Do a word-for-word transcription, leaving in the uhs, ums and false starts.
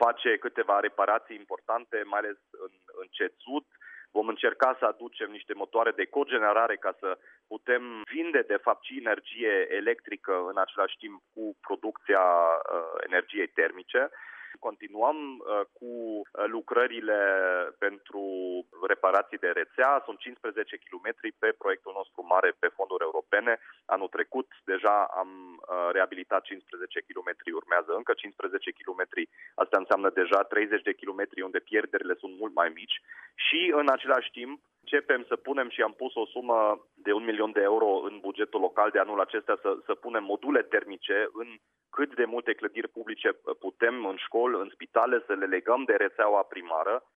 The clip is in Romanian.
face câteva reparații importante, mai ales în, în Cețut. Vom încerca să aducem niște motoare de cogenerare ca să putem vinde, de fapt, și energie electrică în același timp cu producția uh, energiei termice. Continuăm uh, cu lucrările pentru reparații de rețea. Sunt cincisprezece kilometri pe proiectul nostru mare pe fonduri europene. Anul trecut deja am uh, reabilitat cincisprezece kilometri, urmează încă cincisprezece kilometri. Asta înseamnă deja treizeci de kilometri unde pierderile sunt mult mai mici și în același timp începem să punem și am pus o sumă de un milion de euro în bugetul local de anul acesta să, să punem module termice în cât de multe clădiri publice putem, în școli, în spitale, să le legăm de rețeaua primară